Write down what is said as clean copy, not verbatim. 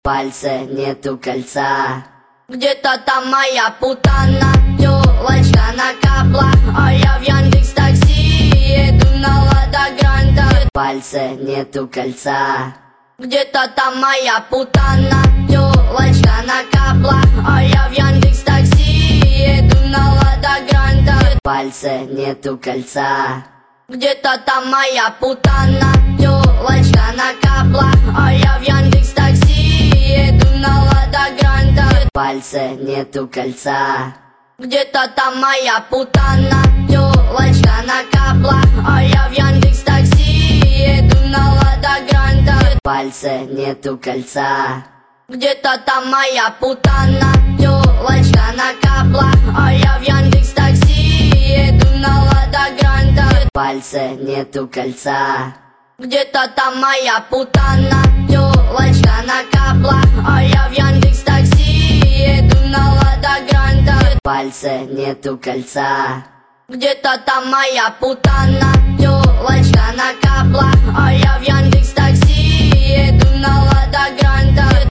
пальце нету кольца. Где-то там моя путана, тёлочка на каблах, а я в Яндекс.Такси еду на Лада Гранта. Пальце нету кольца. Где-то там моя путана, тёлочка на каблах, а я в Яндекс.Такси еду на Лада Гранта. Пальце нету кольца. Где-то там моя путана, тёлочка на каблах, а я в Яндекс.Такси еду на Лада Гранта. Пальце нету кольца. Где-то там моя путана, тёлочка на каблах, а я в Яндекс.Такси еду на Лада Гранта. Пальце нету кольца. Где-то там моя путана, тёлочка на каблах, а я в Яндекс.Такси еду на Лада Гранта. Пальце нету кольца. Где-то там моя путана, тёлочка на каблах, а я в Яндекс.Такси еду на Лада Гранта. Пальце нету кольца. Где-то там моя путана, тёлочка на каблах, а я в